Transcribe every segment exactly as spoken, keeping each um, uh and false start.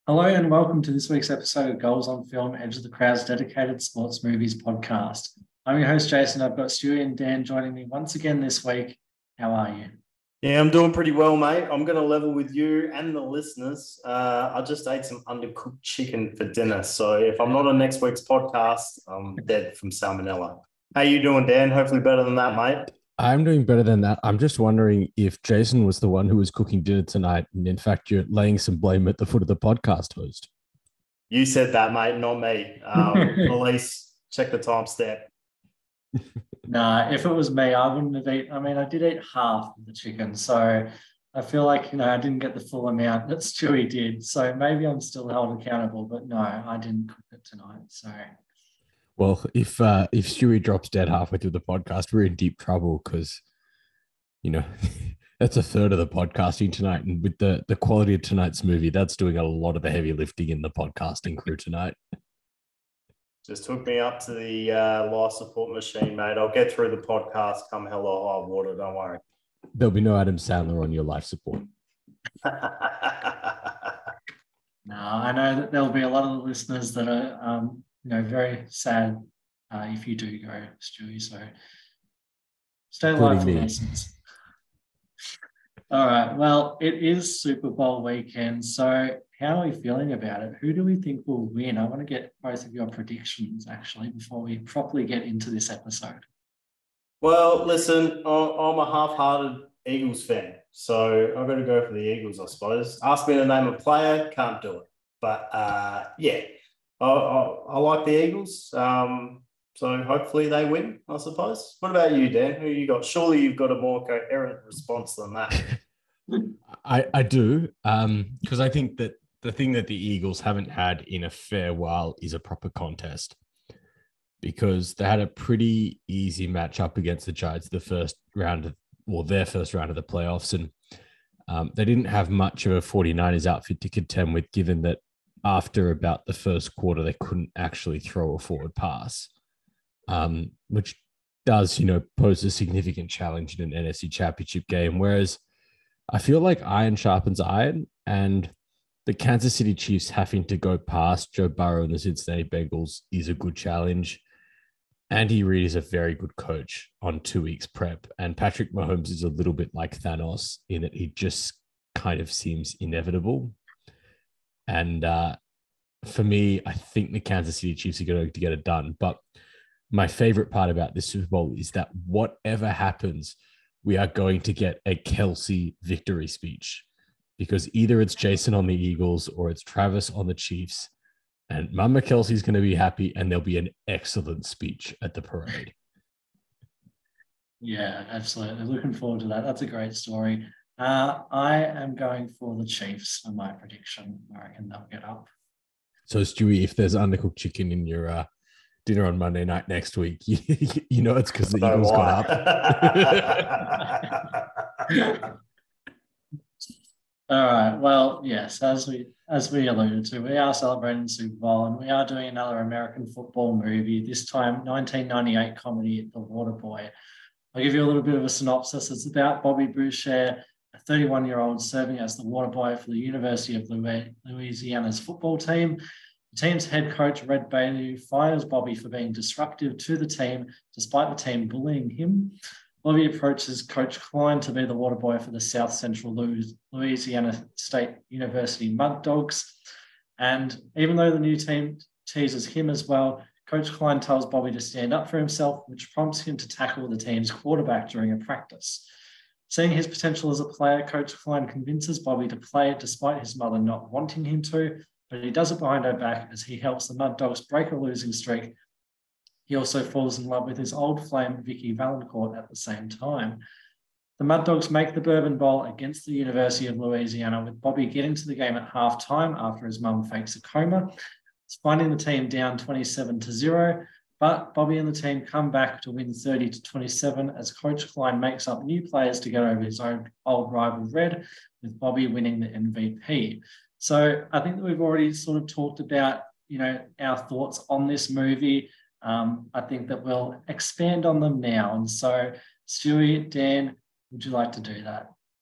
Hello and welcome to this week's episode of Goals on Film, Edge of the Crowd's dedicated sports movies podcast. I'm your host, Jason. I've got Stewie and Dan joining me once again this week. How are you? Yeah, I'm doing pretty well, mate. I'm going to level with you and the listeners. Uh, I just ate some undercooked chicken for dinner. So if I'm not on next week's podcast, I'm dead from salmonella. How you doing, Dan? Hopefully better than that, mate. I'm doing better than that. I'm just wondering if Jason was the one who was cooking dinner tonight, and in fact, you're laying some blame at the foot of the podcast host. You said that, mate, not me. Um, police, check the timestamp. Nah, if it was me, I wouldn't have eaten. I mean, I did eat half of the chicken, so I feel like, you know, I didn't get the full amount that Stewie did. So maybe I'm still held accountable, but no, I didn't cook it tonight. So, Well, if uh, if Stewie drops dead halfway through the podcast, we're in deep trouble because, you know, that's a third of the podcasting tonight. And with the, the quality of tonight's movie, that's doing a lot of the heavy lifting in the podcasting crew tonight. Just hook me up to the uh, life support machine, mate. I'll get through the podcast come hell or high water, don't worry. There'll be no Adam Sandler on your life support. no, I know that there'll be a lot of the listeners that are, um, you know, very sad uh, if you do go, Stewie. So stay alive for lessons. All right. Well, it is Super Bowl weekend. So how are we feeling about it? Who do we think will win? I want to get both of your predictions, actually, before we properly get into this episode. Well, listen, I'm a half-hearted Eagles fan, so I'm going to go for the Eagles, I suppose. Ask me to name a player, can't do it. But, uh, yeah, I, I, I like the Eagles, um, so hopefully they win, I suppose. What about you, Dan? Who you got? Surely you've got a more coherent response than that. I, I do, um, because I think that the thing that the Eagles haven't had in a fair while is a proper contest, because they had a pretty easy matchup against the Giants the first round of, well, their first round of the playoffs. And um, they didn't have much of a 49ers outfit to contend with, given that after about the first quarter, they couldn't actually throw a forward pass, um, which does, you know, pose a significant challenge in an N F C championship game. Whereas I feel like iron sharpens iron, and the Kansas City Chiefs having to go past Joe Burrow and the Cincinnati Bengals is a good challenge. Andy Reid is a very good coach on two weeks prep, and Patrick Mahomes is a little bit like Thanos in that he just kind of seems inevitable. And uh, for me, I think the Kansas City Chiefs are going to get it done. But my favorite part about this Super Bowl is that whatever happens, we are going to get a Kelsey victory speech, because either it's Jason on the Eagles or it's Travis on the Chiefs. And Mama Kelsey's going to be happy, and there'll be an excellent speech at the parade. Yeah, absolutely. Looking forward to that. That's a great story. Uh, I am going for the Chiefs for my prediction. I reckon they'll get up. So, Stewie, if there's undercooked chicken in your uh, dinner on Monday night next week, you, you know it's because the So Eagles why? got up. All right. Well, yes, as we as we alluded to, we are celebrating the Super Bowl, and we are doing another American football movie, this time nineteen ninety-eight comedy The Waterboy. I'll give you a little bit of a synopsis. It's about Bobby Boucher, a thirty-one-year-old serving as the waterboy for the University of Louisiana's football team. The team's head coach, Red Bailey, fires Bobby for being disruptive to the team, despite the team bullying him. Bobby approaches Coach Klein to be the water boy for the South Central Louisiana State University Mud Dogs. And even though the new team teases him as well, Coach Klein tells Bobby to stand up for himself, which prompts him to tackle the team's quarterback during a practice. Seeing his potential as a player, Coach Klein convinces Bobby to play despite his mother not wanting him to, but he does it behind her back as he helps the Mud Dogs break a losing streak. He also falls in love with his old flame, Vicky Valancourt, at the same time. The Mud Dogs make the Bourbon Bowl against the University of Louisiana, with Bobby getting to the game at halftime after his mum fakes a coma. It's finding the team down twenty-seven to zero, but Bobby and the team come back to win thirty to twenty-seven as Coach Klein makes up new players to get over his own old rival Red, with Bobby winning the M V P. So I think that we've already sort of talked about, you know, our thoughts on this movie. Um, I think that we'll expand on them now. And so, Stewie, Dan, would you like to do that?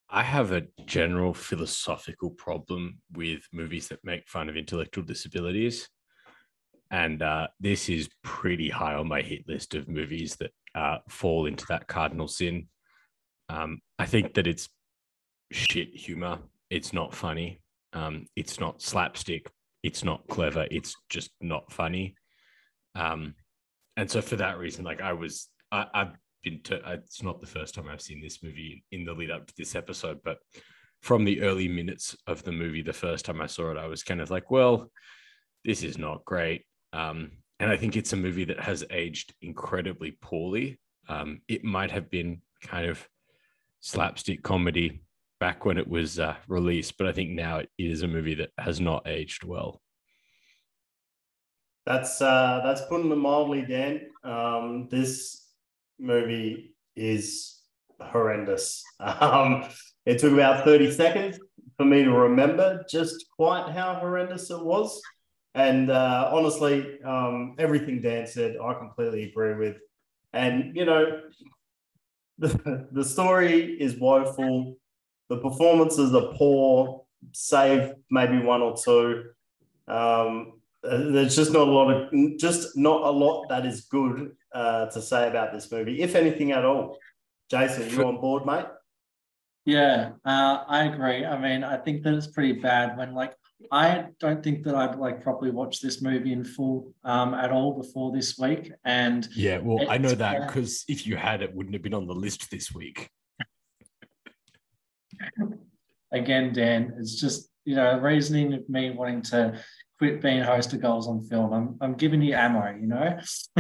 I have a general philosophical problem with movies that make fun of intellectual disabilities. And uh, this is pretty high on my hit list of movies that uh, fall into that cardinal sin. Um, I think that it's shit humor. It's not funny. Um, it's not slapstick. It's not clever. It's just not funny. Um, and so for that reason, like I was, I, I've been to, it's not the first time I've seen this movie in the lead up to this episode, but from the early minutes of the movie, the first time I saw it, I was kind of like, well, this is not great. Um, and I think it's a movie that has aged incredibly poorly. Um, it might have been kind of slapstick comedy back when it was uh, released, but I think now it is a movie that has not aged well. That's uh, that's putting it mildly, Dan. Um, this movie is horrendous. Um, it took about thirty seconds for me to remember just quite how horrendous it was. And uh, honestly, um, everything Dan said, I completely agree with. And, you know, the, the story is woeful. The performances are poor, save maybe one or two. Um, there's just not a lot of, just not a lot that is good uh, to say about this movie, if anything at all. Jason, you on board, mate? Yeah, uh, I agree. I mean, I think that it's pretty bad when, like, I don't think that I'd like properly watch this movie in full um, at all before this week. And yeah, well, I know that because if you had, it wouldn't have been on the list this week. Again, Dan, it's just, you know, reasoning of me wanting to quit being host of Goals on Film. I'm, I'm giving you ammo, you know?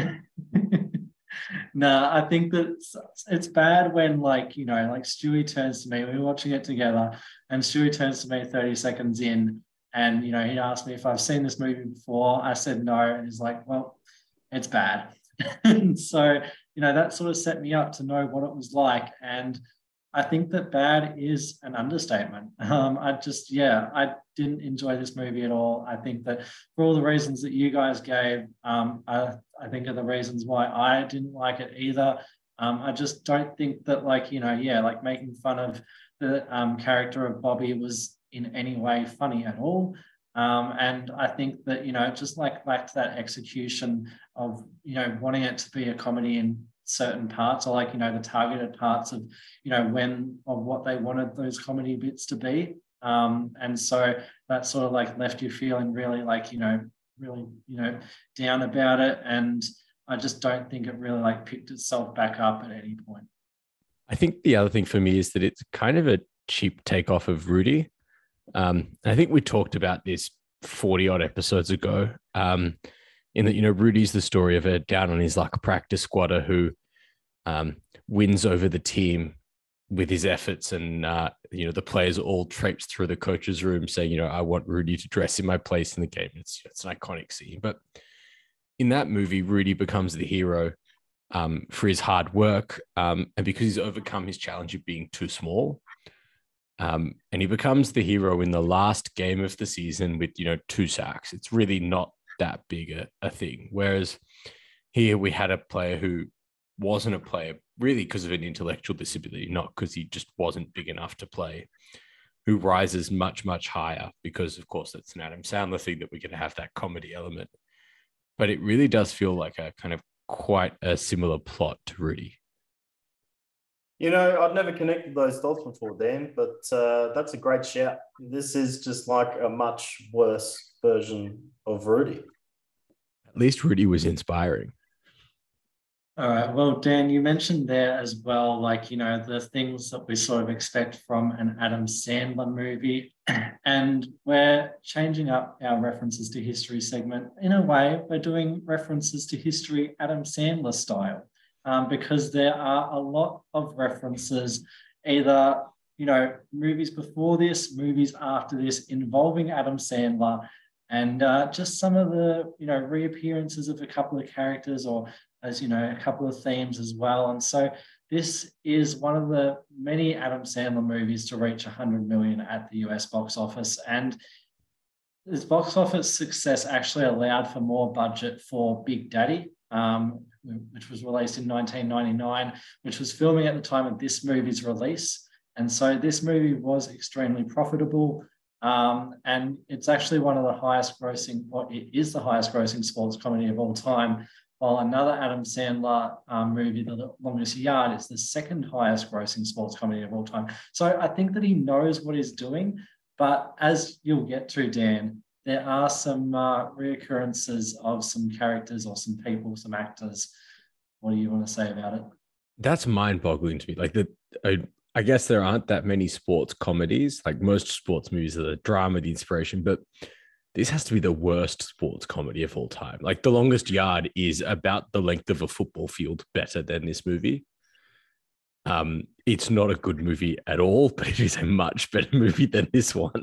No, I think that it's, it's bad when, like, you know, like Stewie turns to me, we were watching it together, and Stewie turns to me thirty seconds in, and, you know, he asked me if I've seen this movie before. I said no, and he's like, well, it's bad. And so, you know, that sort of set me up to know what it was like. And I think that bad is an understatement. Um, I just, yeah, I didn't enjoy this movie at all. I think that for all the reasons that you guys gave, um, I, I think are the reasons why I didn't like it either. Um, I just don't think that, like, you know, yeah, like making fun of the um, character of Bobby was in any way funny at all. Um, and I think that, you know, just like back to that execution of, you know, wanting it to be a comedy in certain parts, or like, you know, the targeted parts of, you know, when of what they wanted those comedy bits to be. Um, and so that sort of like left you feeling really like, you know, really, you know, down about it. And I just don't think it really like picked itself back up at any point. I think the other thing for me is that it's kind of a cheap takeoff of Rudy. Um, I think we talked about this forty odd episodes ago. Um, in that, you know, Rudy's the story of a down on his luck practice squatter who um, wins over the team with his efforts, and uh, you know, the players all traipse through the coach's room saying, you know, I want Rudy to dress in my place in the game. It's it's an iconic scene. But in that movie, Rudy becomes the hero um, for his hard work um, and because he's overcome his challenge of being too small. Um, and he becomes the hero in the last game of the season with, you know, two sacks. It's really not that big a, a thing. Whereas here we had a player who wasn't a player really because of an intellectual disability, not because he just wasn't big enough to play, who rises much, much higher because, of course, that's an Adam Sandler thing that we're going to have that comedy element. But it really does feel like a kind of quite a similar plot to Rudy. You know, I've never connected those dots before, Dan, but uh, that's a great shout. This is just like a much worse version of Rudy. At least Rudy was inspiring. All right. Well, Dan, you mentioned there as well, like, you know, the things that we sort of expect from an Adam Sandler movie. And we're changing up our references to history segment. In a way, we're doing references to history Adam Sandler style, um, because there are a lot of references, either, you know, movies before this, movies after this, involving Adam Sandler, and uh, just some of the, you know, reappearances of a couple of characters, or, as you know, a couple of themes as well. And so this is one of the many Adam Sandler movies to reach one hundred million at the U S box office. And this box office success actually allowed for more budget for Big Daddy, um, which was released in nineteen ninety-nine, which was filming at the time of this movie's release. And so this movie was extremely profitable. Um, and it's actually one of the highest grossing, or it is the highest grossing sports comedy of all time. While another Adam Sandler um, movie, The Longest Yard, is the second highest grossing sports comedy of all time. So I think that he knows what he's doing. But as you'll get to, Dan, there are some uh, reoccurrences of some characters or some people, some actors. What do you want to say about it? That's mind-boggling to me. Like the, I, I guess there aren't that many sports comedies. Like most sports movies are the drama, the inspiration, but this has to be the worst sports comedy of all time. Like The Longest Yard is about the length of a football field better than this movie. Um, it's not a good movie at all, but it is a much better movie than this one.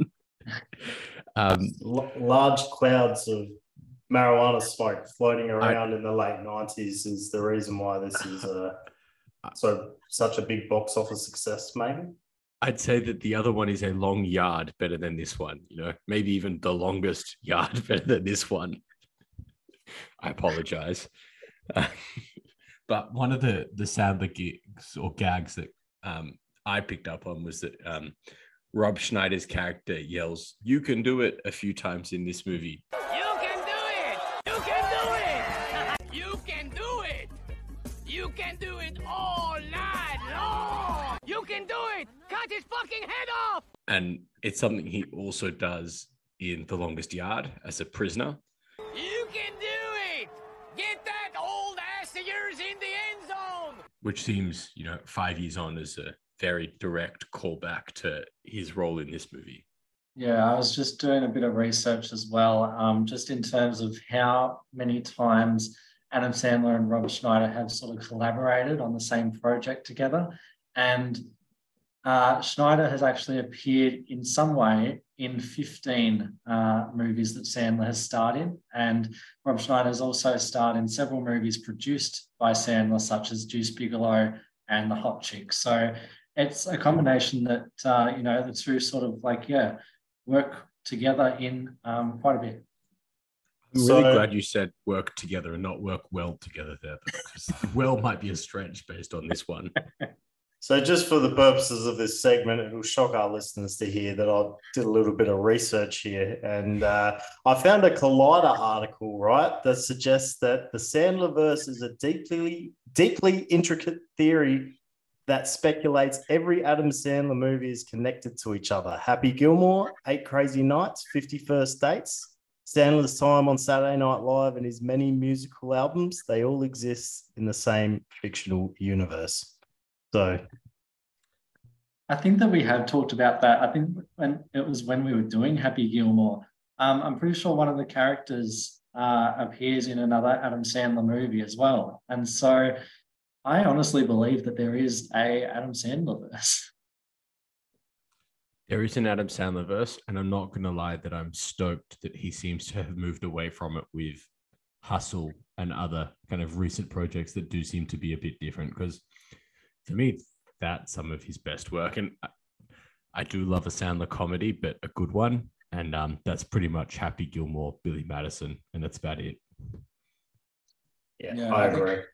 um, L- large clouds of marijuana smoke floating around I, in the late nineties is the reason why this is a so such a big box office success, maybe. I'd say that the other one is a long yard better than this one, you know, maybe even the longest yard better than this one. I apologize. Uh, but one of the, the Sandler gigs or gags that um, I picked up on was that um, Rob Schneider's character yells, "You can do it," a few times in this movie. You can do it! You can do it! You can do it! You can do it all night long! You can do it! Cut his fucking head off! And it's something he also does in The Longest Yard as a prisoner. You can do it! Get that old ass of yours in the end zone! Which seems, you know, five years on as a very direct callback to his role in this movie. Yeah, I was just doing a bit of research as well, um, just in terms of how many times Adam Sandler and Rob Schneider have sort of collaborated on the same project together. And uh, Schneider has actually appeared in some way in fifteen uh, movies that Sandler has starred in. And Rob Schneider has also starred in several movies produced by Sandler, such as Deuce Bigalow and The Hot Chick. So it's a combination that, uh, you know, the two sort of like, yeah, work together in um, quite a bit. I'm So, really glad you said work together and not work well together there, because well might be a stretch based on this one. So just for the purposes of this segment, it'll shock our listeners to hear that I did a little bit of research here. And uh, I found a Collider article, right, that suggests that the Sandlerverse is a deeply, deeply intricate theory that speculates every Adam Sandler movie is connected to each other. Happy Gilmore, Eight Crazy Nights, fifty First Dates, Sandler's time on Saturday Night Live, and his many musical albums, they all exist in the same fictional universe. So I think that we have talked about that. I think when it was when we were doing Happy Gilmore, um, I'm pretty sure one of the characters uh, appears in another Adam Sandler movie as well. And so I honestly believe that there is a Adam Sandler verse. There is an Adam Sandler verse, and I'm not going to lie that I'm stoked that he seems to have moved away from it with Hustle and other kind of recent projects that do seem to be a bit different, because for me, that's some of his best work. And I do love a Sandler comedy, but a good one. And um, that's pretty much Happy Gilmore, Billy Madison, and that's about it. yeah, Yeah, I I think- agree.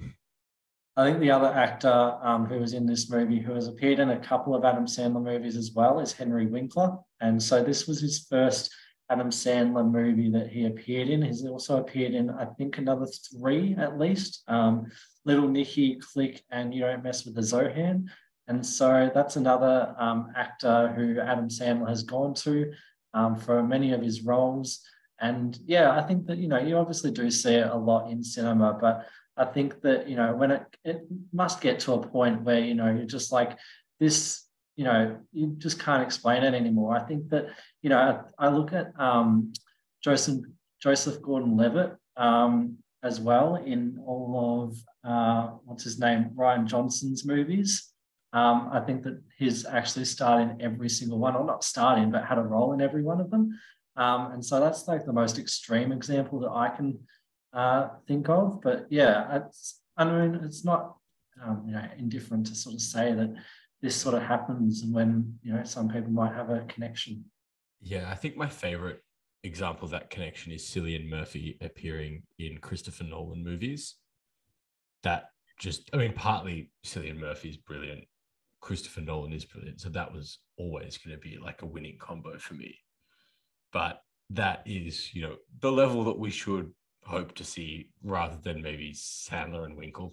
I think the other actor um, who was in this movie, who has appeared in a couple of Adam Sandler movies as well, is Henry Winkler. And so this was his first Adam Sandler movie that he appeared in. He's also appeared in, I think, another three at least. Um, Little Nicky, Click, and You Don't Mess with the Zohan. And so that's another um, actor who Adam Sandler has gone to um, for many of his roles. And yeah, I think that, you know, you obviously do see it a lot in cinema, but I think that, you know, when it, it must get to a point where, you know, you're just like this, you know, you just can't explain it anymore. I think that, you know, I, I look at um, Joseph, Joseph Gordon-Levitt um, as well in all of, uh, what's his name, Ryan Johnson's movies. Um, I think that he's actually starred in every single one, or not starred in, but had a role in every one of them. Um, and so that's like the most extreme example that I can uh, think of. But yeah, it's, I mean, it's not um, you know, indifferent to sort of say that this sort of happens and when, you know, some people might have a connection. Yeah, I think my favorite example of that connection is Cillian Murphy appearing in Christopher Nolan movies. That just, I mean, partly Cillian Murphy is brilliant Christopher Nolan is brilliant. So that was always going to be like a winning combo for me. But that is, you know, the level that we should hope to see rather than maybe Sandler and Winkle.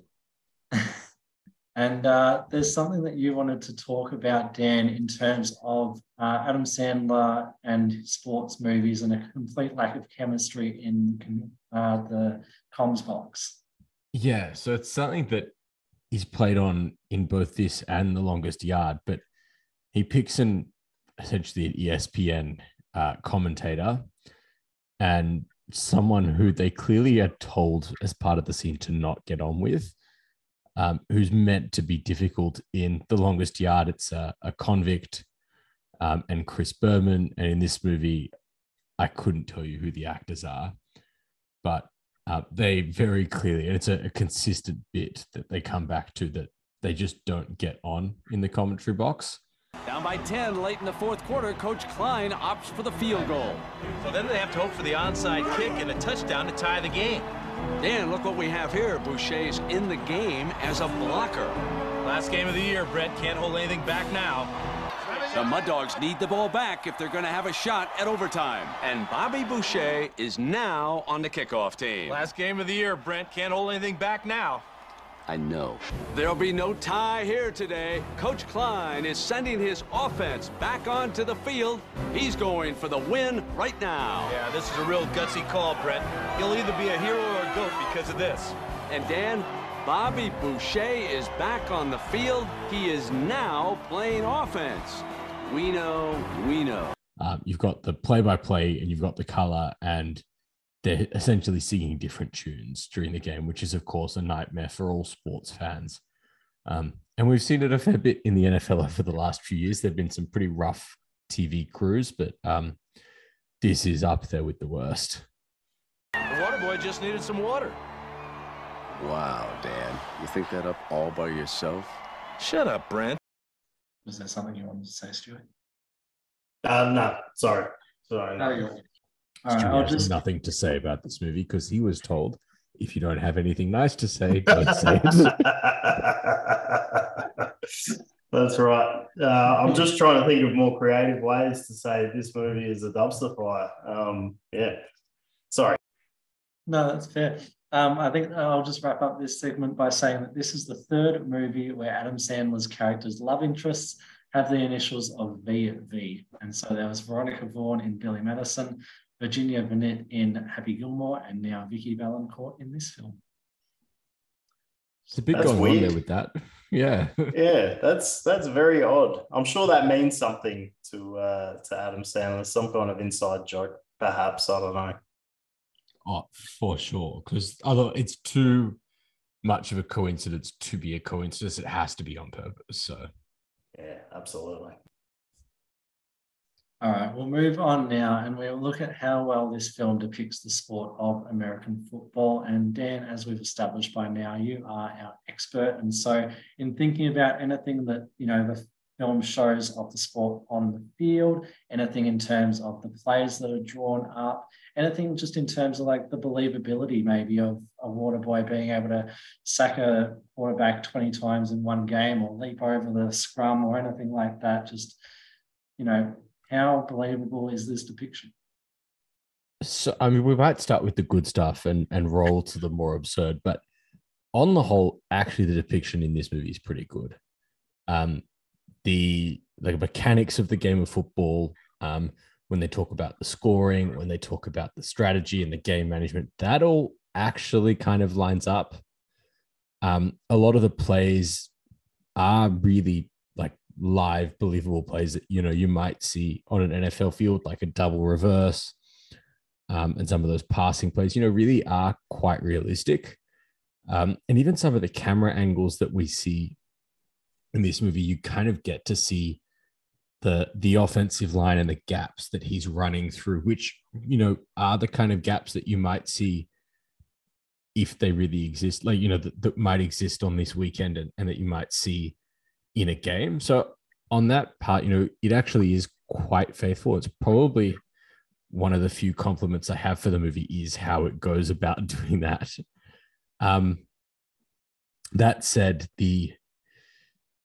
And uh, there's something that you wanted to talk about, Dan, in terms of uh, Adam Sandler and sports movies and a complete lack of chemistry in uh, the comms box. Yeah, so it's something that he's played on in both this and The Longest Yard, but he picks an essentially an E S P N uh, commentator and someone who they clearly are told as part of the scene to not get on with. Um, who's meant to be difficult in The Longest Yard. It's a, a convict um, and Chris Berman. And in this movie, I couldn't tell you who the actors are, but uh, they very clearly, and it's a, a consistent bit that they come back to, that they just don't get on in the commentary box. Down by ten late in the fourth quarter, Coach Klein opts for the field goal. So then they have to hope for the onside kick and a touchdown to tie the game. Dan, look what we have here. Boucher's in the game as a blocker. Last game of the year, Brett. Can't hold anything back now. The Mud Dogs need the ball back if they're going to have a shot at overtime. And Bobby Boucher is now on the kickoff team. Last game of the year, Brent. Can't hold anything back now. I know. There'll be no tie here today. Coach Klein is sending his offense back onto the field. He's going for the win right now. Yeah, this is a real gutsy call, Brent. He'll either be a hero or a goat because of this. And Dan, Bobby Boucher is back on the field. He is now playing offense. We know, we know. Um, you've got the play-by-play and you've got the color, and they're essentially singing different tunes during the game, which is, of course, a nightmare for all sports fans. Um, and we've seen it a fair bit in the N F L over the last few years. There have been some pretty rough T V crews, but um, this is up there with the worst. The water boy just needed some water. Wow, Dan. You think that up all by yourself? Shut up, Brent. Was there something you wanted to say, Stuart? Uh, no, sorry. Sorry. No, you're... All Stuart right, I'll has just... nothing to say about this movie because he was told, if you don't have anything nice to say, don't say it. That's right. Uh, I'm just trying to think of more creative ways to say this movie is a dumpster fire. Um, yeah. Sorry. No, that's fair. Um, I think I'll just wrap up this segment by saying that this is the third movie where Adam Sandler's character's love interests have the initials of V V. And so there was Veronica Vaughn in Billy Madison, Virginia Bennett in Happy Gilmore, and now Vicky Valancourt in this film. It's a bit That's going weird. on there with that. Yeah. Yeah, that's that's very odd. I'm sure that means something to uh, to Adam Sandler, some kind of inside joke, perhaps. I don't know. Oh, for sure. Because although it's too much of a coincidence to be a coincidence, it has to be on purpose. So, Yeah, absolutely. All right, we'll move on now and we'll look at how well this film depicts the sport of American football. And Dan, as we've established by now, you are our expert. And so in thinking about anything that, you know, the film shows of the sport on the field, anything in terms of the plays that are drawn up, anything just in terms of like the believability maybe of a water boy being able to sack a quarterback twenty times in one game or leap over the scrum or anything like that, just, you know, how believable is this depiction? So, I mean, we might start with the good stuff and, and roll to the more absurd, but on the whole, actually, the depiction in this movie is pretty good. Um, the, the mechanics of the game of football, um, when they talk about the scoring, when they talk about the strategy and the game management, that all actually kind of lines up. Um, a lot of the plays are really like live, believable plays that, you know, you might see on an N F L field, like a double reverse, um, and some of those passing plays, you know, really are quite realistic. Um, and even some of the camera angles that we see in this movie, you kind of get to see the the offensive line and the gaps that he's running through, which, you know, are the kind of gaps that you might see if they really exist, like, you know, that, that might exist on this weekend and, and that you might see in a game. So on that part, you know, it actually is quite faithful. It's probably one of the few compliments I have for the movie is how it goes about doing that. Um, that said, the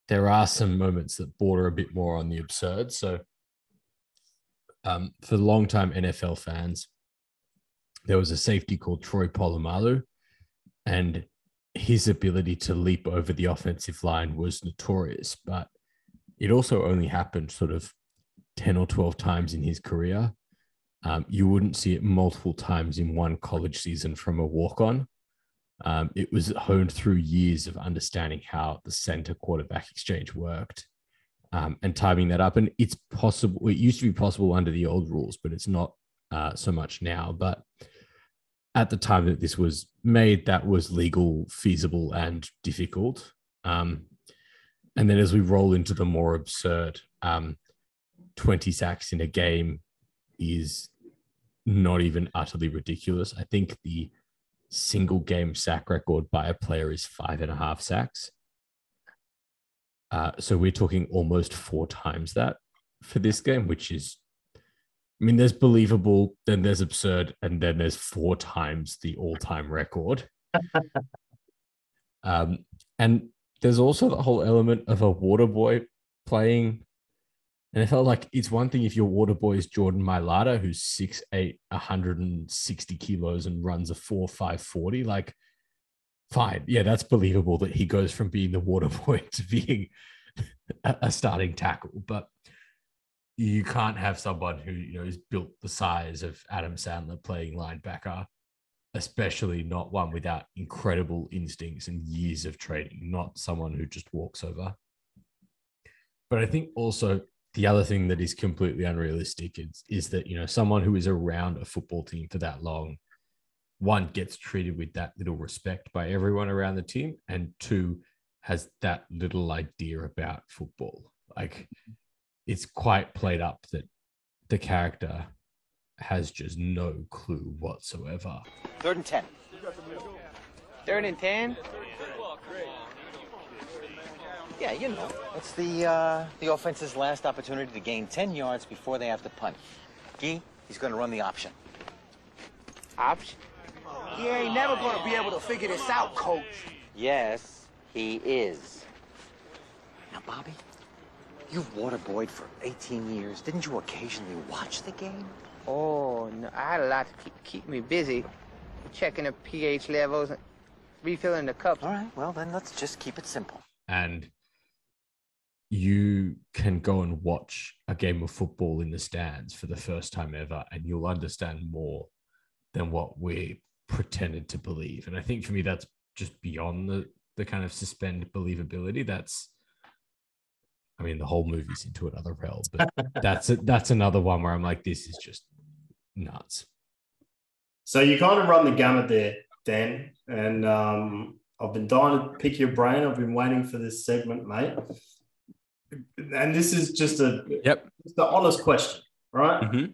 there are some moments that border a bit more on the absurd. So um, for longtime N F L fans, there was a safety called Troy Polamalu, and his ability to leap over the offensive line was notorious, but it also only happened sort of ten or twelve times in his career. Um, you wouldn't see it multiple times in one college season from a walk-on. Um, it was honed through years of understanding how the center quarterback exchange worked um, and timing that up. And it's possible, it used to be possible under the old rules, but it's not uh, so much now. But at the time that this was made, that was legal, feasible, and difficult. Um, and then as we roll into the more absurd, um, twenty sacks in a game is not even utterly ridiculous. I think the single game sack record by a player is five and a half sacks. Uh, so we're talking almost four times that for this game, which is, I mean, there's believable, then there's absurd, and then there's four times the all-time record. um, and there's also the whole element of a water boy playing. And I felt like it's one thing if your water boy is Jordan Mailata, who's six eight, one hundred sixty kilos and runs a four five forty. Like, fine. Yeah, that's believable that he goes from being the water boy to being a starting tackle. But you can't have someone who, you know, is built the size of Adam Sandler playing linebacker, especially not one without incredible instincts and years of training, not someone who just walks over. But I think also the other thing that is completely unrealistic is, is that, you know, someone who is around a football team for that long, one, gets treated with that little respect by everyone around the team, and two, has that little idea about football. Like, it's quite played up that the character has just no clue whatsoever. Third and ten. Third and ten? Yeah, you know. It's the uh, the offense's last opportunity to gain ten yards before they have to punt. Gee, he's going to run the option. Option? He ain't never going to be able to figure this out, coach. Yes, he is. Now, Bobby, you've waterboyed for eighteen years. Didn't you occasionally watch the game? Oh, no, I had a lot to keep, keep me busy. Checking the pH levels and refilling the cups. All right, well, then let's just keep it simple. And you can go and watch a game of football in the stands for the first time ever, and you'll understand more than what we pretended to believe. And I think for me, that's just beyond the, the kind of suspend believability. That's, I mean, the whole movie's into another realm, but that's a, that's another one where I'm like, this is just nuts. So you kind of run the gamut there, Dan, and um, I've been dying to pick your brain. I've been waiting for this segment, mate. And this is just a yep, just an honest question, right? Mm-hmm.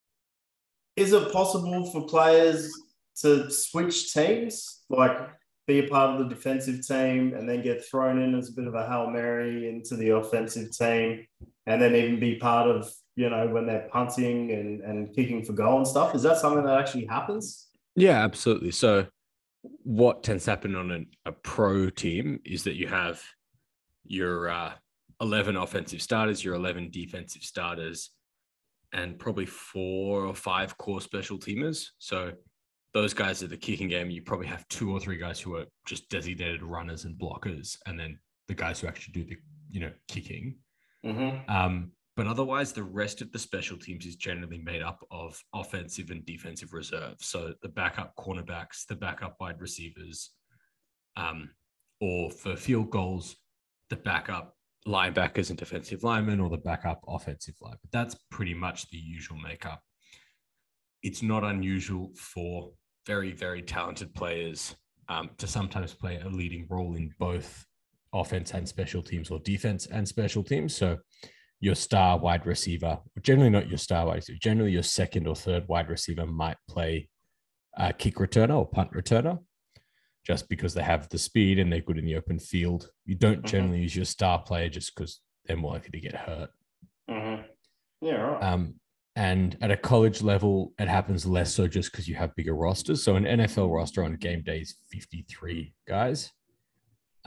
Is it possible for players to switch teams, like be a part of the defensive team and then get thrown in as a bit of a Hail Mary into the offensive team, and then even be part of, you know, when they're punting and, and kicking for goal and stuff? Is that something that actually happens? Yeah, absolutely. So what tends to happen on an, a pro team is that you have your uh, eleven offensive starters, your eleven defensive starters, and probably four or five core special teamers. So those guys at the kicking game, you probably have two or three guys who are just designated runners and blockers, and then the guys who actually do the, you know, kicking. Mm-hmm. Um, but otherwise, the rest of the special teams is generally made up of offensive and defensive reserves. So the backup cornerbacks, the backup wide receivers, um, or for field goals, the backup linebackers and defensive linemen, or the backup offensive linemen. That's pretty much the usual makeup. It's not unusual for very, very talented players um, to sometimes play a leading role in both offense and special teams, or defense and special teams. So your star wide receiver, generally not your star wide receiver, generally your second or third wide receiver might play a kick returner or punt returner, just because they have the speed and they're good in the open field. You don't generally mm-hmm. use your star player just because they're more likely to get hurt. Mm-hmm. Yeah, right. Um, and at a college level, it happens less so just because you have bigger rosters. So an N F L roster on game day is fifty-three guys. Um,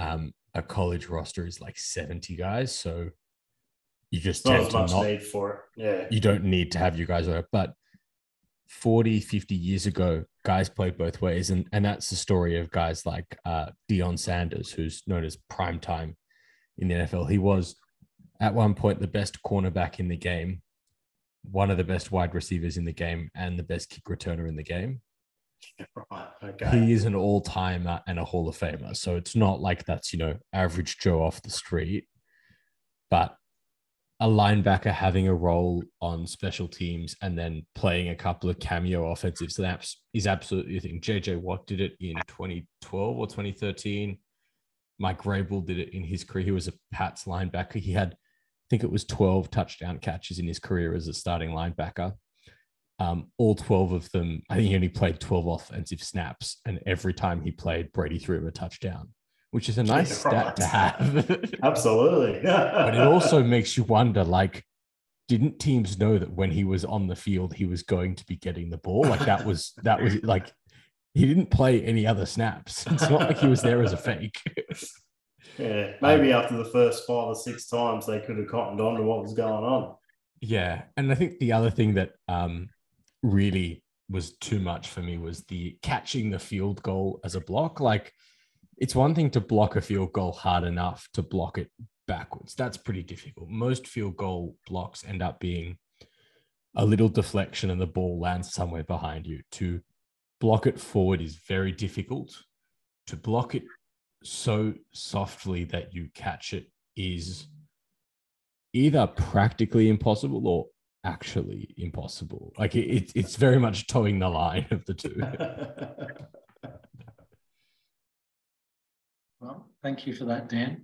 a college roster is like seventy guys. So you just Not tend as to much not, need for it. Yeah. you don't need to have you guys on it. But forty, fifty years ago, guys played both ways. And, and that's the story of guys like uh, Deion Sanders, who's known as prime time in the N F L. He was at one point the best cornerback in the game, one of the best wide receivers in the game, and the best kick returner in the game. Right. Okay. He is an all-timer and a Hall of Famer. So it's not like that's, you know, average Joe off the street, but a linebacker having a role on special teams and then playing a couple of cameo offensive snaps is absolutely a thing. J J Watt did it in twenty twelve or twenty thirteen. Mike Vrabel did it in his career. He was a Pats linebacker. He had, I think it was twelve touchdown catches in his career as a starting linebacker. Um, all twelve of them, I think he only played twelve offensive snaps. And every time he played, Brady threw him a touchdown, which is a nice Yeah, stat right. to have. Absolutely. But it also makes you wonder, like, didn't teams know that when he was on the field, he was going to be getting the ball? Like that was, that was like, he didn't play any other snaps. It's not like he was there as a fake. Yeah, maybe um, after the first five or six times, they could have cottoned on to what was going on. Yeah. And I think the other thing that um, really was too much for me was the catching the field goal as a block. Like, it's one thing to block a field goal hard enough to block it backwards. That's pretty difficult. Most field goal blocks end up being a little deflection and the ball lands somewhere behind you. To block it forward is very difficult. To block it so softly that you catch it is either practically impossible or actually impossible. Like it, it, it's very much towing the line of the two. Well, thank you for that, Dan.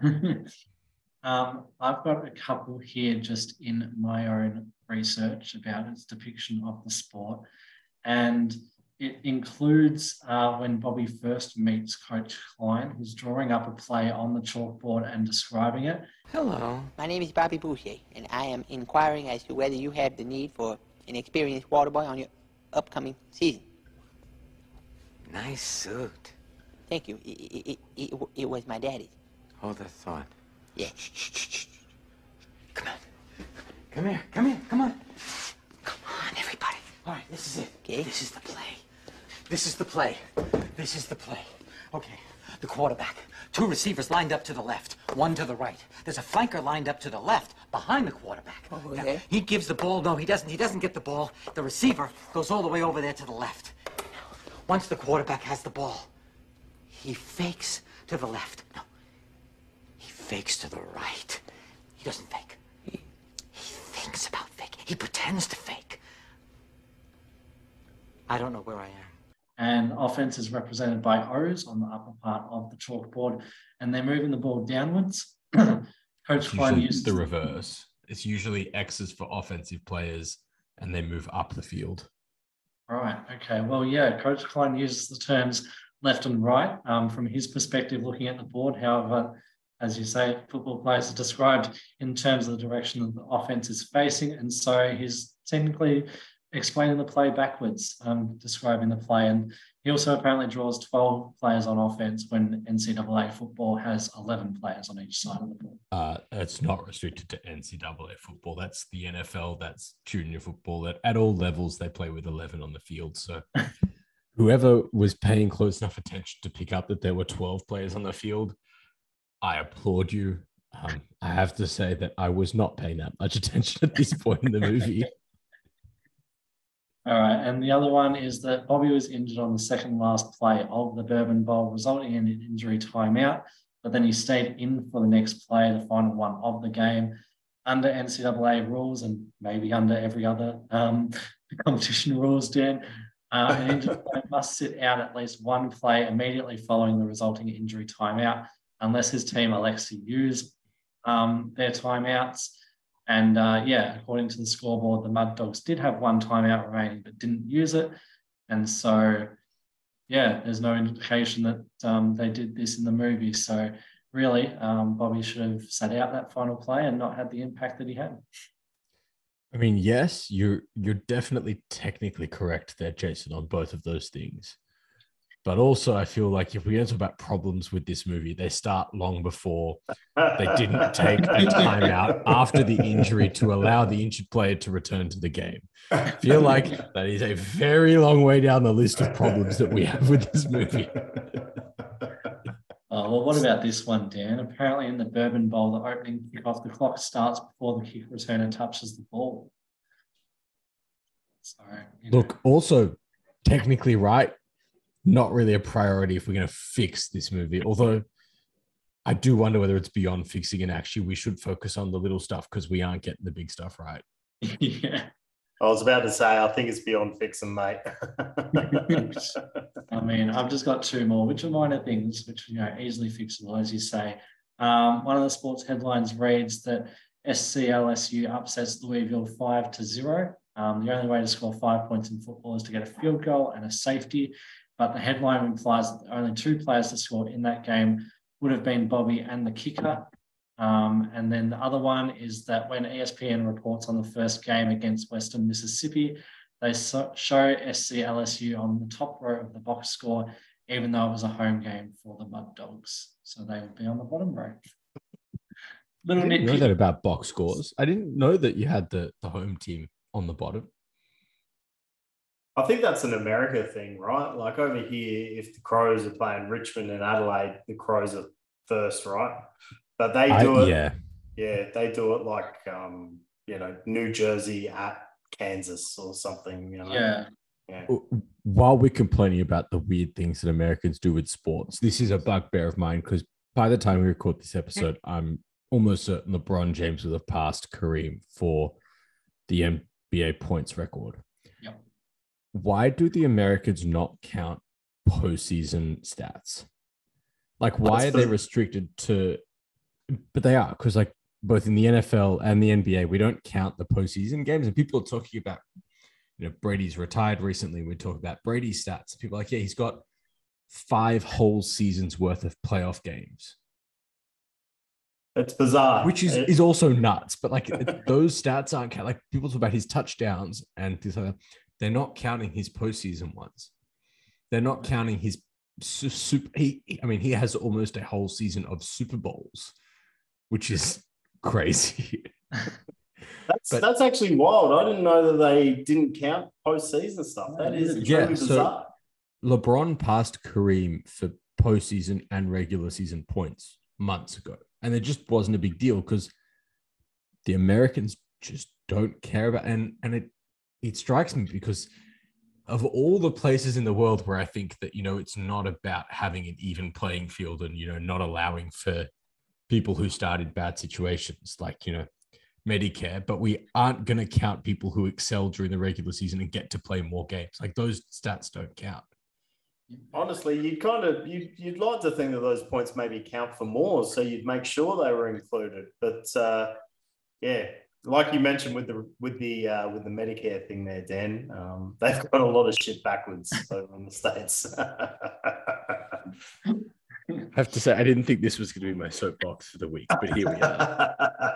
um, I've got a couple here just in my own research about its depiction of the sport. And it includes uh, when Bobby first meets Coach Klein, who's drawing up a play on the chalkboard and describing it. Hello, my name is Bobby Boucher, and I am inquiring as to whether you have the need for an experienced water boy on your upcoming season. Nice suit. Thank you. It, it, it, it, it was my daddy's. Hold that thought. Yeah. Shh, shh, shh, shh. Come on. Come here. Come here. Come on. Come on, everybody. All right, this is it. Okay. This is the play. This is the play. This is the play. Okay. The quarterback. Two receivers lined up to the left, one to the right. There's a flanker lined up to the left, behind the quarterback. Oh, now, yeah? he gives the ball. No, he doesn't. He doesn't get the ball. The receiver goes all the way over there to the left. Now, once the quarterback has the ball, he fakes to the left. No, he fakes to the right. He doesn't fake. He, he thinks about faking. He pretends to fake. I don't know where I am. And offense is represented by O's on the upper part of the chalkboard, and they're moving the ball downwards. Coach Klein uses the reverse. It's usually X's for offensive players, and they move up the field. Right. Okay. Well, yeah, Coach Klein uses the terms left and right um, from his perspective, looking at the board. However, as you say, football players are described in terms of the direction that the offense is facing, and so he's technically explaining the play backwards, um, describing the play. And he also apparently draws twelve players on offense when N C double A football has eleven players on each side of the ball. Uh, it's not restricted to N C double A football. That's the N F L. That's junior football. That at all levels, they play with eleven on the field. So whoever was paying close enough attention to pick up that there were twelve players on the field, I applaud you. Um, I have to say that I was not paying that much attention at this point in the movie. All right, and the other one is that Bobby was injured on the second last play of the Bourbon Bowl, resulting in an injury timeout, but then he stayed in for the next play, the final one of the game. Under N C double A rules, and maybe under every other um, competition rules, Dan, uh, an injured player must sit out at least one play immediately following the resulting injury timeout, unless his team elects to use um, their timeouts. And uh, yeah, according to the scoreboard, the Mud Dogs did have one timeout remaining, but didn't use it. And so, yeah, there's no indication that um, they did this in the movie. So really, um, Bobby should have sat out that final play and not had the impact that he had. I mean, yes, you're you're definitely technically correct there, Jason, on both of those things. But also, I feel like if we're going to talk about problems with this movie, they start long before they didn't take a timeout after the injury to allow the injured player to return to the game. I feel like that is a very long way down the list of problems that we have with this movie. Oh, well, what about this one, Dan? Apparently in the Bourbon Bowl, the opening kickoff, the clock starts before the kick returner touches the ball. So, you know. Look, also technically right, not really a priority if we're going to fix this movie. Although I do wonder whether it's beyond fixing and actually we should focus on the little stuff because we aren't getting the big stuff right. Yeah. I was about to say, I think it's beyond fixing, mate. I mean, I've just got two more, which are minor things, which, you know, easily fixable, as you say. Um, one of the sports headlines reads that S C L S U upsets Louisville five to zero. Um, the only way to score five points in football is to get a field goal and a safety. But the headline implies that only two players to score in that game would have been Bobby and the kicker. Um, and then the other one is that when E S P N reports on the first game against Western Mississippi, they so- show S C L S U on the top row of the box score, even though it was a home game for the Mud Dogs. So they would be on the bottom row. Little I didn't nitpick. know that about box scores. I didn't know that you had the, the home team on the bottom. I think that's an America thing, right? Like over here, if the Crows are playing Richmond and Adelaide, the Crows are first, right? But they do I, it. Yeah. Yeah, they do it like, um, you know, New Jersey at Kansas or something, you know? Yeah. Yeah. While we're complaining about the weird things that Americans do with sports, this is a bugbear of mine because by the time we record this episode, I'm almost certain LeBron James will have passed Kareem for the N B A points record. Yep. Why do the Americans not count postseason stats? Like, why are they restricted to? But they are, because like both in the N F L and the N B A, we don't count the postseason games. And people are talking about, you know, Brady's retired recently. We talk about Brady's stats. People are like, yeah, he's got five whole seasons worth of playoff games. It's bizarre. Which is, it, is also nuts. But like those stats aren't count. Like people talk about his touchdowns and things like that. They're not counting his postseason ones. They're not counting his super. He, I mean, he has almost a whole season of Super Bowls, which is crazy. That's But- that's actually wild. I didn't know that they didn't count postseason stuff. That is truly Yeah, so- bizarre. LeBron passed Kareem for postseason and regular season points months ago. And it just wasn't a big deal because the Americans just don't care about and and it it strikes me because of all the places in the world where I think that, you know, it's not about having an even playing field and, you know, not allowing for people who started bad situations like, you know, Medicare, but we aren't going to count people who excel during the regular season and get to play more games. Like those stats don't count. Honestly, you'd kind of you'd, you'd like to think that those points maybe count for more, so you'd make sure they were included. But uh, yeah, like you mentioned with the with the uh, with the Medicare thing there, Dan, um, they've got a lot of shit backwards over in the States. I have to say, I didn't think this was going to be my soapbox for the week, but here we are.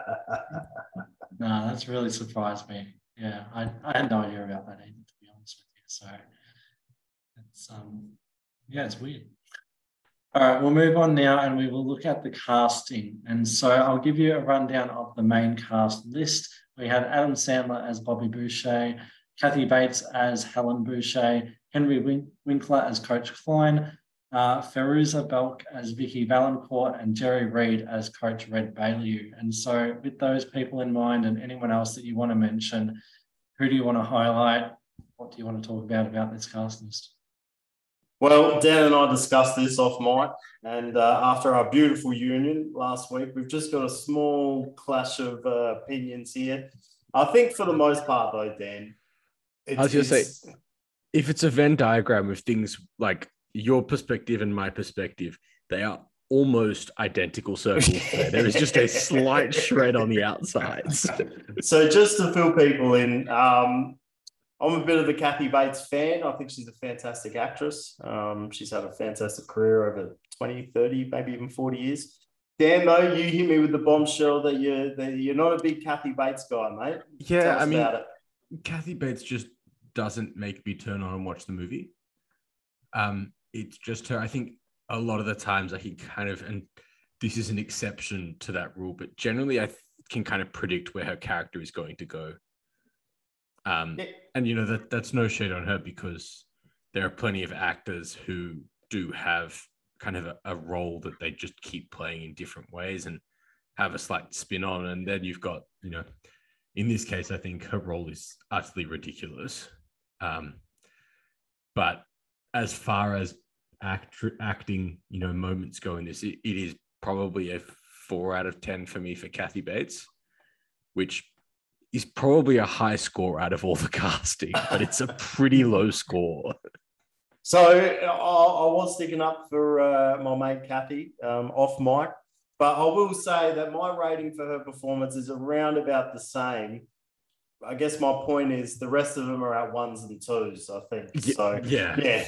No, that's really surprised me. Yeah, I, I had no idea about that either, to be honest with you. So it's um yeah, it's weird. All right, we'll move on now and we will look at the casting. And so I'll give you a rundown of the main cast list. We had Adam Sandler as Bobby Boucher, Kathy Bates as Helen Boucher, Henry Win- Winkler as Coach Klein, uh, Fairuza Balk as Vicky Valancourt, and Jerry Reed as Coach Red Bailey. And so with those people in mind and anyone else that you want to mention, who do you want to highlight? What do you want to talk about about this cast list? Well, Dan and I discussed this off mic, and uh, after our beautiful union last week, we've just got a small clash of uh, opinions here. I think for the most part, though, Dan, it's, I was going to it's- say, if it's a Venn diagram of things like your perspective and my perspective, they are almost identical circles. There. there is just a slight shred on the outsides. So just to fill people in, um, I'm a bit of a Kathy Bates fan. I think she's a fantastic actress. Um, she's had a fantastic career over twenty, thirty, maybe even forty years. Dan, though, you hit me with the bombshell that you're, that you're not a big Kathy Bates guy, mate. Yeah, Tell us I mean, about it. Kathy Bates just doesn't make me turn on and watch the movie. Um, it's just her. I think a lot of the times I can kind of, and this is an exception to that rule, but generally I th- can kind of predict where her character is going to go. Um, yeah. And, you know, that that's no shade on her, because there are plenty of actors who do have kind of a, a role that they just keep playing in different ways and have a slight spin on. And then you've got, you know, in this case, I think her role is utterly ridiculous. Um, but as far as act, acting, you know, moments go in this, it, it is probably a four out of ten for me for Kathy Bates, which is probably a high score out of all the casting, but it's a pretty low score. So I, I was sticking up for uh, my mate Kathy um, off mic, but I will say that my rating for her performance is around about the same. I guess my point is the rest of them are at ones and twos, I think. So yeah, yeah.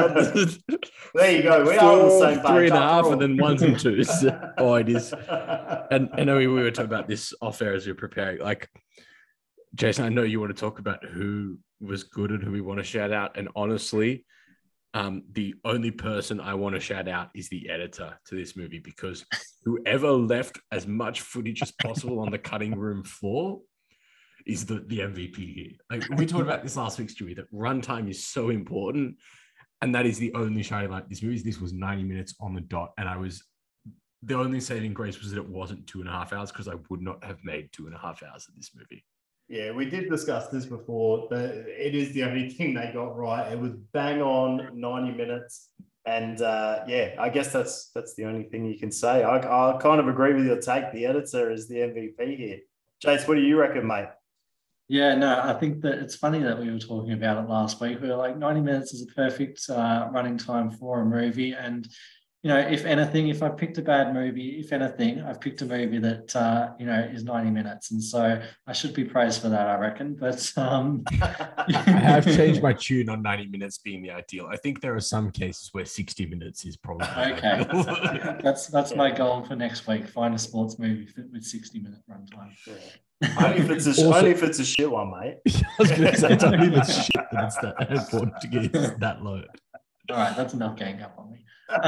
There you go. We Four, are on the same page. Three and a half, all. and then ones and twos. Oh, it is. And I know we were talking about this off air as we we're preparing. Like, Jason, I know you want to talk about who was good and who we want to shout out. And honestly, um, the only person I want to shout out is the editor to this movie, because whoever left as much footage as possible on the cutting room floor is the, the M V P here. Like, we talked about this last week, Stewie, that runtime is so important. And that is the only shining light. This movie, this was ninety minutes on the dot. And I was, the only saving grace was that it wasn't two and a half hours, because I would not have made two and a half hours of this movie. Yeah, we did discuss this before. But it is the only thing they got right. It was bang on ninety minutes. And uh, yeah, I guess that's that's the only thing you can say. I, I kind of agree with your take. The editor is the M V P here. Jace, what do you reckon, mate? Yeah, no, I think that it's funny that we were talking about it last week. We were like, ninety minutes is a perfect uh, running time for a movie. And, you know, if anything, if I picked a bad movie, if anything, I've picked a movie that, uh, you know, is ninety minutes. And so I should be praised for that, I reckon. But um... I have changed my tune on ninety minutes being the ideal. I think there are some cases where sixty minutes is probably okay. that's that's my goal for next week. Find a sports movie with sixty minute runtime. Yeah. Only if it's a also, only if it's a shit one, mate. I was going to say, it's only if it's shit that it's that important to get that low. All right, that's enough gang up on me.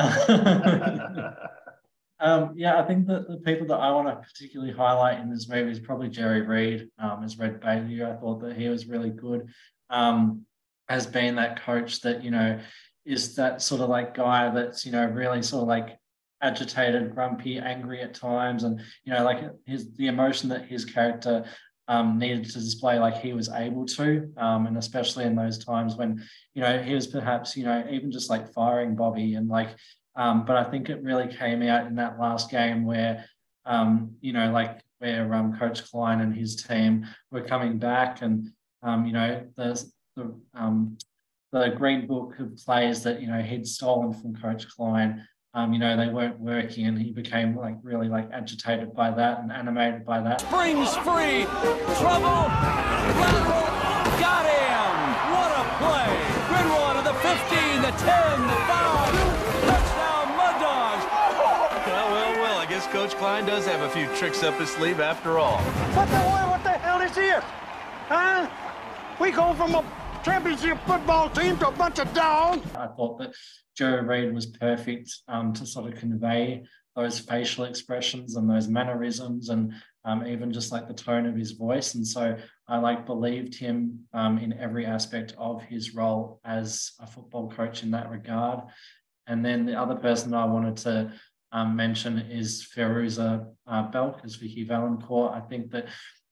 um, yeah, I think that the people that I want to particularly highlight in this movie is probably Jerry Reed um, as Red Bailey. I thought that he was really good um, as being that coach that, you know, is that sort of like guy that's, you know, really sort of like agitated, grumpy, angry at times. And, you know, like his the emotion that his character um, needed to display, like he was able to, um, and especially in those times when, you know, he was perhaps, you know, even just like firing Bobby and like, um, but I think it really came out in that last game where, um, you know, like where um, Coach Klein and his team were coming back and, um, you know, the, the, um, the green book of plays that, you know, he'd stolen from Coach Klein, Um, you know, they weren't working, and he became like really like agitated by that and animated by that. Springs free, trouble, lateral, got him! What a play! Grinwater, the fifteen, the ten, the five, touchdown Mud Dogs! Well, well, well, I guess Coach Klein does have a few tricks up his sleeve after all. What the, what the hell is this? Huh? We go from a championship football team to a bunch of dogs. I thought that Joe Reed was perfect um, to sort of convey those facial expressions and those mannerisms and um, even just like the tone of his voice. And so I like believed him um, in every aspect of his role as a football coach in that regard. And then the other person I wanted to um, mention is Fairuza uh, Balk as Vicky Valancourt. I think that,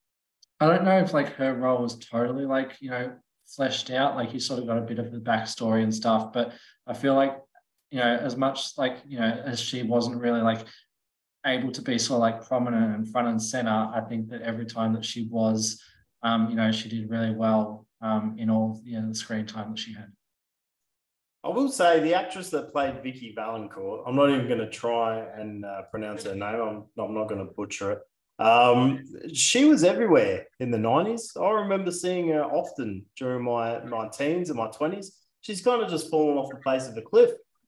I don't know if like her role was totally like, you know, fleshed out, like you sort of got a bit of the backstory and stuff, but I feel like, you know, as much like, you know, as she wasn't really like able to be sort of like prominent and front and center, I think that every time that she was, um, you know, she did really well um, in all, you know, the screen time that she had. I will say the actress that played Vicky Valancourt, I'm not even going to try and uh, pronounce her name. I'm, I'm not going to butcher it. Um, she was everywhere in the nineties. I remember seeing her often during my, my teens and my twenties. She's kind of just fallen off the face of the cliff.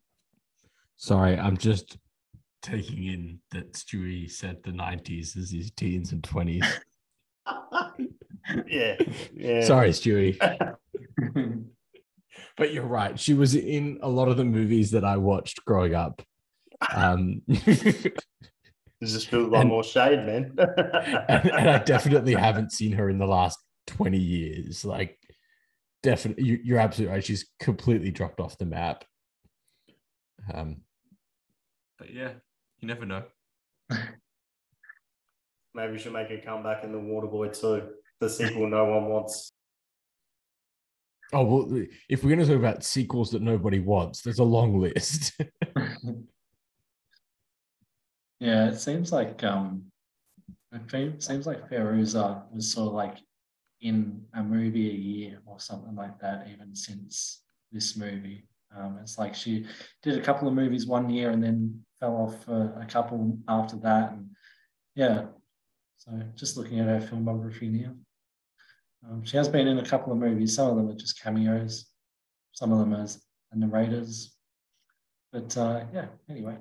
Sorry, I'm just taking in that Stewie said the nineties as his teens and twenties. yeah, yeah. Sorry, Stewie. But you're right. She was in a lot of the movies that I watched growing up. Um, It just feels like and, more shade, man. and, and I definitely haven't seen her in the last twenty years. Like, definitely, you, you're absolutely right. She's completely dropped off the map. Um, but yeah, you never know. Maybe we should make a comeback in The Waterboy too. The sequel no one wants. Oh, well, if we're going to talk about sequels that nobody wants, there's a long list. Yeah, it seems like um, it seems like Fairuza was sort of like in a movie a year or something like that, even since this movie. Um, it's like she did a couple of movies one year and then fell off for a couple after that, and yeah. So just looking at her filmography now. Um, she has been in a couple of movies. Some of them are just cameos. Some of them as narrators. But uh, yeah, anyway.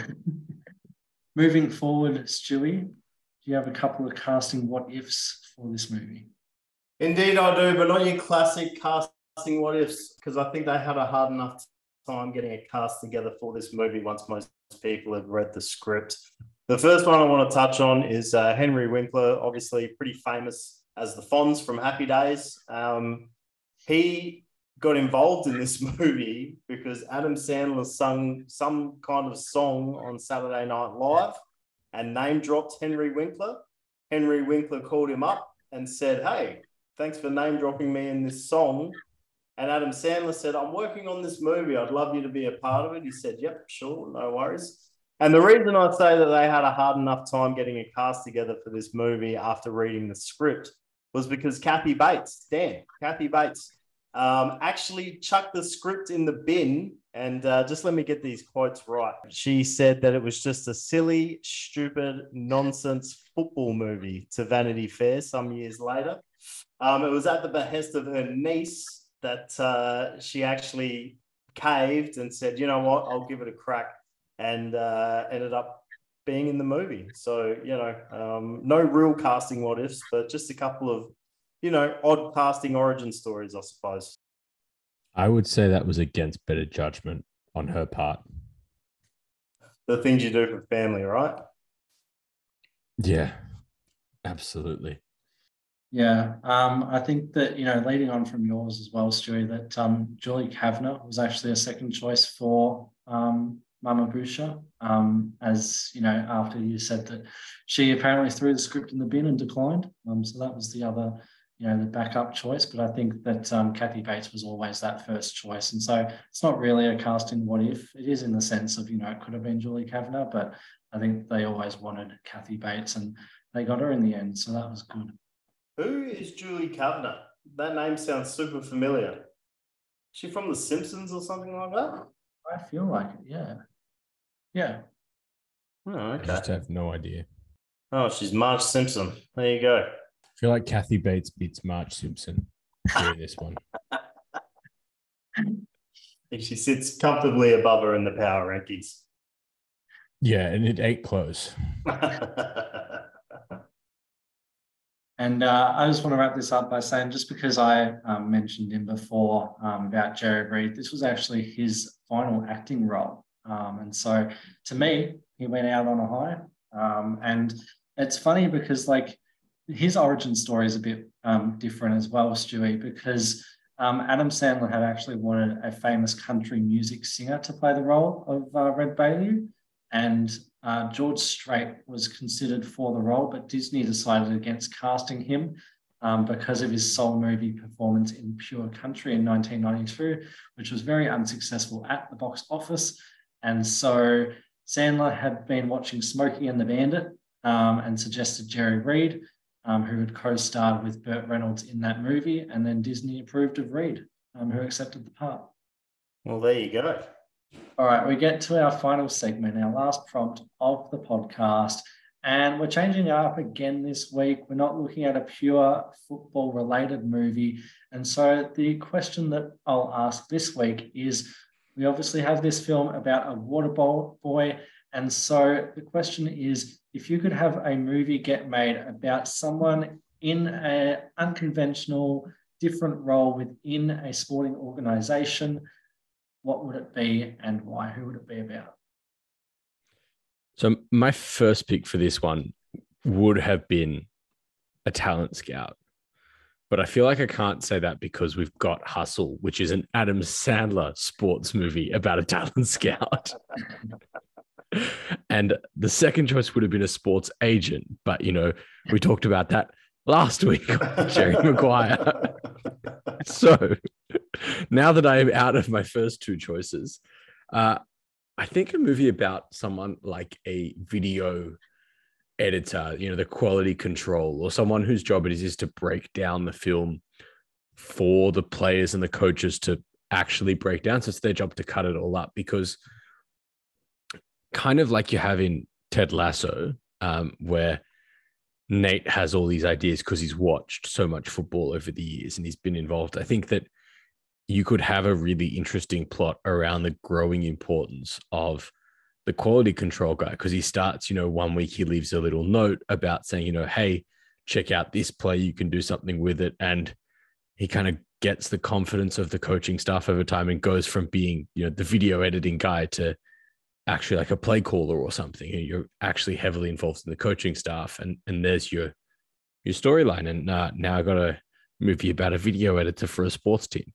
Moving forward, Stewie, do you have a couple of casting what-ifs for this movie? Indeed I do, but not your classic casting what-ifs, because I think they had a hard enough time getting a cast together for this movie once most people have read the script. The first one I want to touch on is uh, Henry Winkler, obviously pretty famous as the Fonz from Happy Days. Um, he got involved in this movie because Adam Sandler sung some kind of song on Saturday Night Live and name dropped Henry Winkler. Henry Winkler called him up and said, "Hey, thanks for name dropping me in this song." And Adam Sandler said, "I'm working on this movie. I'd love you to be a part of it." He said, "Yep, sure, no worries." And the reason I say that they had a hard enough time getting a cast together for this movie after reading the script was because Kathy Bates, Dan, Kathy Bates, um, actually chucked the script in the bin. And uh, just let me get these quotes right. She said that it was just a silly, stupid, nonsense football movie to Vanity Fair some years later. Um, it was at the behest of her niece that uh, she actually caved and said, "You know what, I'll give it a crack," and uh, ended up being in the movie. So, you know, um, no real casting what ifs, but just a couple of, you know, odd casting origin stories, I suppose. I would say that was against better judgment on her part. The things you do for family, right? Yeah, absolutely. Yeah, um, I think that, you know, leading on from yours as well, Stewie, that um, Julie Kavner was actually a second choice for um, Mama Busha, um, as, you know, after you said that she apparently threw the script in the bin and declined. Um, so that was the other, you know, the backup choice. But I think that um, Kathy Bates was always that first choice. And so it's not really a casting what if. It is in the sense of, you know, it could have been Julie Kavner, but I think they always wanted Kathy Bates and they got her in the end. So that was good. Who is Julie Kavner? That name sounds super familiar. Is she from The Simpsons or something like that? I feel like it, yeah. Yeah. Oh, okay. I just have no idea. Oh, she's Marge Simpson. There you go. I feel like Kathy Bates beats Marge Simpson during this one. I think she sits comfortably above her in the power rankings. Yeah, and it ain't close. And uh, I just want to wrap this up by saying, just because I um, mentioned him before um, about Jerry Reed, this was actually his final acting role. Um, and so to me, he went out on a high. Um, and it's funny because like his origin story is a bit um, different as well, Stewie, because um, Adam Sandler had actually wanted a famous country music singer to play the role of uh, Red Bailey. And uh, George Strait was considered for the role, but Disney decided against casting him um, because of his soul movie performance in Pure Country in nineteen ninety-two, which was very unsuccessful at the box office. And so Sandler had been watching Smokey and the Bandit um, and suggested Jerry Reed, um, who had co-starred with Burt Reynolds in that movie. And then Disney approved of Reed, um, who accepted the part. Well, there you go. All right, we get to our final segment, our last prompt of the podcast, and we're changing it up again this week. We're not looking at a pure football-related movie. And so the question that I'll ask this week is, we obviously have this film about a water boy, and so the question is, if you could have a movie get made about someone in an unconventional different role within a sporting organisation, what would it be and why? Who would it be about? So my first pick for this one would have been a talent scout. But I feel like I can't say that because we've got Hustle, which is an Adam Sandler sports movie about a talent scout. And the second choice would have been a sports agent. But, you know, we talked about that last week on Jerry Maguire. So now that I am out of my first two choices, uh, I think a movie about someone like a video editor, you know, the quality control, or someone whose job it is, is to break down the film for the players and the coaches to actually break down. So it's their job to cut it all up, because kind of like you have in Ted Lasso, um, where Nate has all these ideas because he's watched so much football over the years and he's been involved. I think that you could have a really interesting plot around the growing importance of the quality control guy, because he starts, you know, one week he leaves a little note about saying, you know, hey, check out this play, you can do something with it. And he kind of gets the confidence of the coaching staff over time and goes from being, you know, the video editing guy to actually like a play caller or something. And you're actually heavily involved in the coaching staff. And, and there's your, your storyline. And uh, now I got a movie about a video editor for a sports team.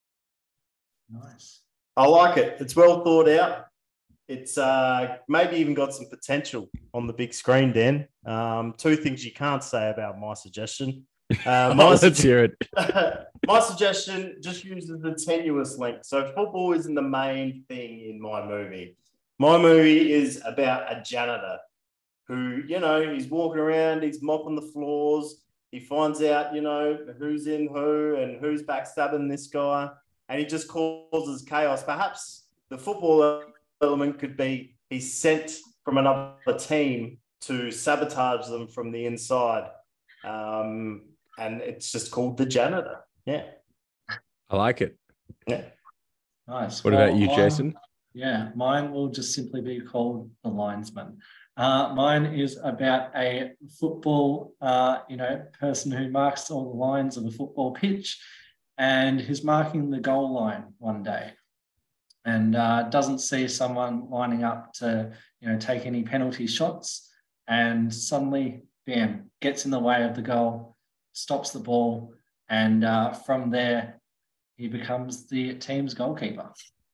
Nice. I like it. It's well thought out. It's uh, maybe even got some potential on the big screen, Dan. Um, two things you can't say about my suggestion. Uh, my oh, let's hear it. My suggestion just uses the tenuous link. So football isn't the main thing in my movie. My movie is about a janitor who, you know, he's walking around, he's mopping the floors. He finds out, you know, who's in who and who's backstabbing this guy. And he just causes chaos. Perhaps the football element could be he's sent from another team to sabotage them from the inside. Um, and it's just called The Janitor. Yeah. I like it. Yeah. Nice. What well, about you, mine, Jason? Yeah, mine will just simply be called The Linesman. Uh, mine is about a football, uh, you know, person who marks all the lines of a football pitch, and he's marking the goal line one day and uh, doesn't see someone lining up to, you know, take any penalty shots, and suddenly, bam, gets in the way of the goal, stops the ball, and uh, from there, he becomes the team's goalkeeper.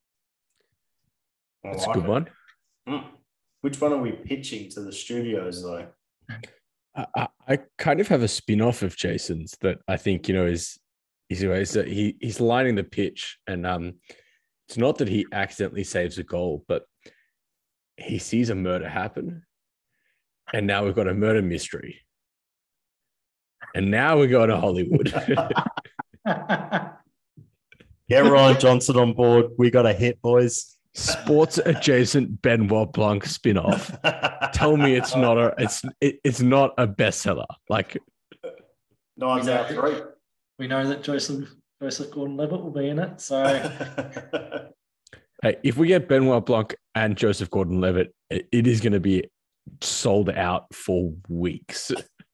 That's like a good it. one. Mm. Which one are we pitching to the studios, though? I, I kind of have a spin-off of Jason's that I think, you know, is is that he he's lining the pitch, and um, it's not that he accidentally saves a goal, but he sees a murder happen, and now we've got a murder mystery, and now we go to Hollywood. Get Ryan Johnson on board. We got a hit, boys. Sports adjacent Benoit Blanc spin-off. Tell me it's not a it's it, it's not a bestseller. Like Knives Out three. We know that Joseph Joseph Gordon-Levitt will be in it. So hey, if we get Benoit Blanc and Joseph Gordon-Levitt, it, it is going to be sold out for weeks.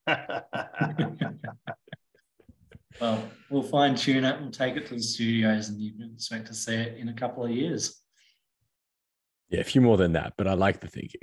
Well, we'll fine tune it. We'll take it to the studios, and you can expect to see it in a couple of years. Yeah, a few more than that, but I like the thinking.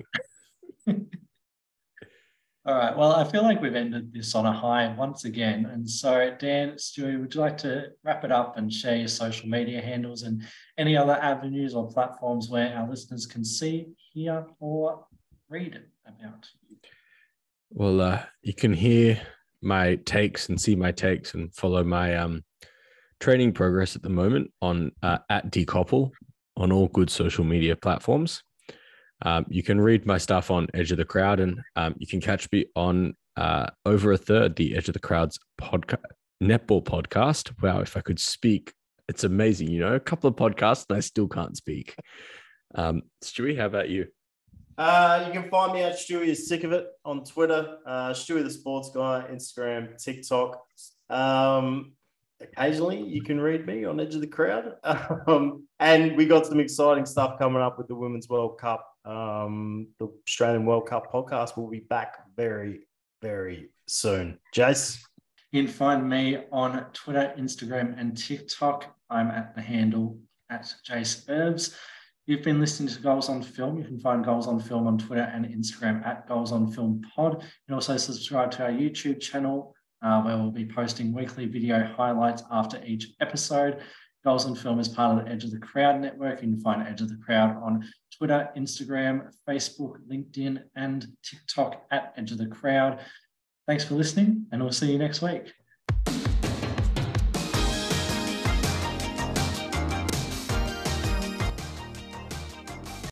All right. Well, I feel like we've ended this on a high once again. And so, Dan, Stewie, would you like to wrap it up and share your social media handles and any other avenues or platforms where our listeners can see, hear, or read about you? Well, uh, you can hear my takes and see my takes and follow my um, training progress at the moment on uh, at Decouple on all good social media platforms. Um, you can read my stuff on Edge of the Crowd, and um, you can catch me on uh, Over a Third, the Edge of the Crowd's podcast, netball podcast. Wow, if I could speak, it's amazing. You know, a couple of podcasts and I still can't speak. Um, Stewie, how about you? Uh, you can find me at Stewie is Sick of It on Twitter, uh, Stewie the Sports Guy, Instagram, TikTok. Um, occasionally, you can read me on Edge of the Crowd. Um, and we got some exciting stuff coming up with the Women's World Cup. Um, the Australian World Cup podcast will be back very, very soon. Jace? You can find me on Twitter, Instagram, and TikTok. I'm at the handle at Jace Herbs. You've been listening to Goals on Film. You can find Goals on Film on Twitter and Instagram at Goals on Film Pod. You can also subscribe to our YouTube channel, uh, where we'll be posting weekly video highlights after each episode. Goals on Film is part of the Edge of the Crowd network. You can find Edge of the Crowd on Twitter, Instagram, Facebook, LinkedIn, and TikTok at Edge of the Crowd. Thanks for listening, and we'll see you next week.